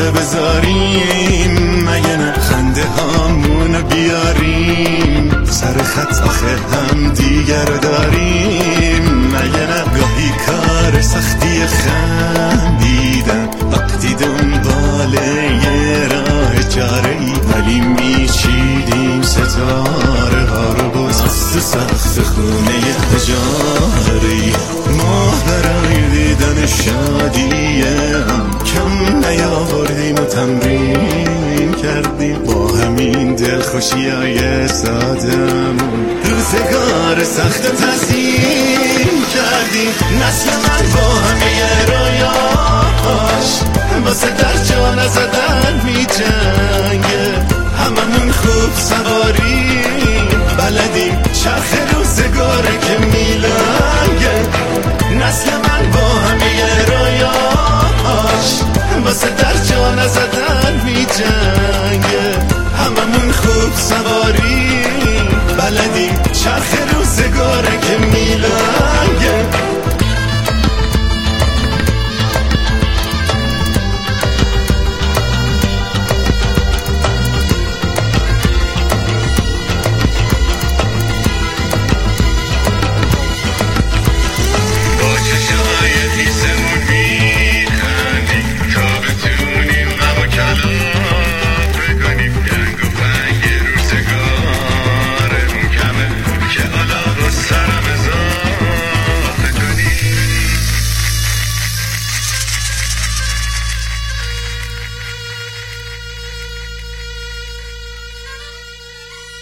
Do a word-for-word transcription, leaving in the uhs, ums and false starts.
دوباره بذاریم، مگه نه خنده هامونو بیاریم، سر خط آخه هم دیگر داریم، مگه نه گاهی کار سختی خندیدن وقتی دنبال یه راه چاره ای، ولی میچیدیم ستاره ها رو باز از سخت خونه اجاره ای. ما برای دیدن شادی هم کم نیاوردیم و تمرین کردیم، با همین دلخوشی های سادمون روزگار سخت تزیین کردیم. نسل من با همه رویاش واسه در جا نزدن می جنگه، هممون خوب سواریم بلدیم، چرخ روزگاره که میلنگه. نسل من با همه رویاش واسه در جا نزدن